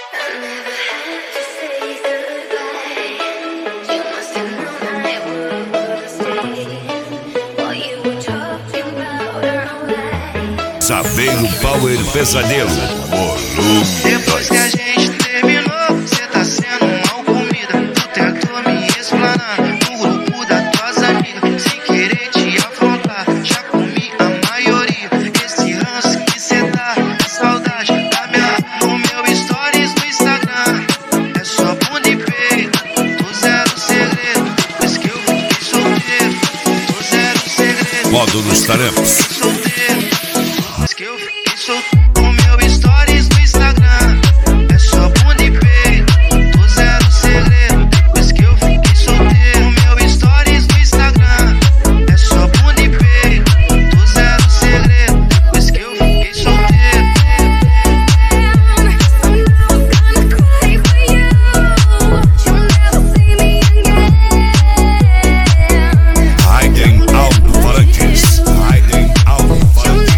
Saveiro Power Pesadelo. Depois que a gente terminou, cê tá sendo mal comida. Tu tentou me explanar no grupo das tuas amigas, sem querer te afrontar. Já comi a maioria. Esse ranço que cê dá é saudade da minha no meu stories no Instagram. É só bunda e peito, tô zero segredo. Depois que eu fiquei solteiro, tô zero segredo. Modo nos Tarampas. Que eu fiquei solto com meu stories no Instagram. É só bunda e peito, tô zero segredo. Depois que eu fiquei solteiro com meu stories no Instagram. É só bunda e peito, tô zero segredo. Depois que eu fiquei solteiro. Raiden Alto-Falantes. Raiden Alto-Falantes.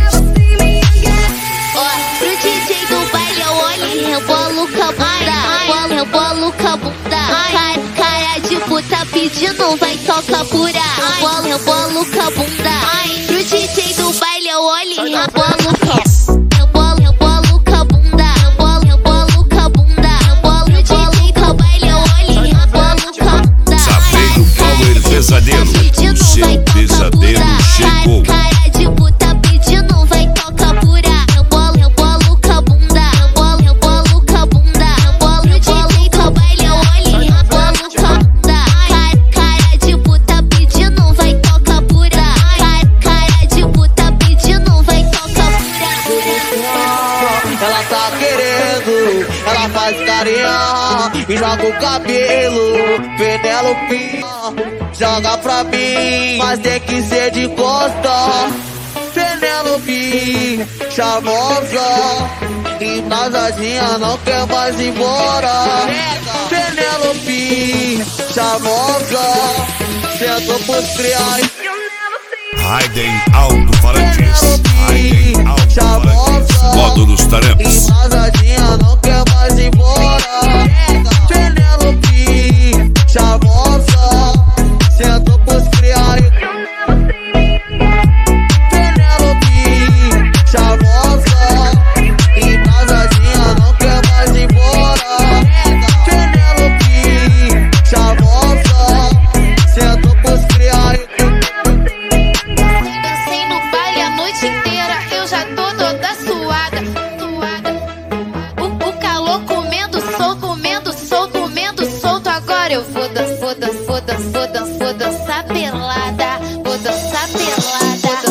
Rebolo com a bunda, cara de puta pedindo, vai tocar pura. Rebolo com a bunda, pro DJ do baile eu olho e rebolo com a bunda, rebolo com a bunda, pro DJ do baile eu olho e rebolo com a bunda. Saveiro Power Pesadelo. O seu pesadelo chegou. Cara de puta pedindo, vai tocar pura. Rebolo com a bunda, rebolo com a bunda, pro DJ do baile eu olho e rebolo com a bunda. Cara de puta pedindo, vai tocar pura. Cara de puta pedindo, vai tocar pura. Ela tá querendo, ela faz carinha e joga o cabelo. Penelope, joga pra mim, mas tem que ser de costa. Penelope, charmosa, embrasadinha, não quer mais ir embora. Penelope, charmosa, sentou pros criais. Raiden Alto-Falantes. Raiden Alto-Falantes. Modo nos Tarampas. Embrasadinha, não quer mais ir embora. Penelope, charmosa, sentou pros criais. Penelope, charmosa, embrasadinha, não quer mais ir embora. Penelope, charmosa, sentou pros criais. Dancei no baile a noite inteira, eu já tô toda suada. O calor comendo solto. Agora eu vou dançar pelada. Vou dançar pelada.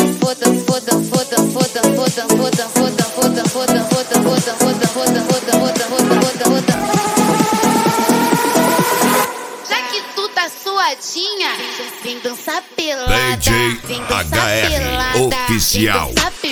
Já que tu tá suadinha, vem dançar pelada. DJ Vem dançar HR pelada. Oficial. Vem dançar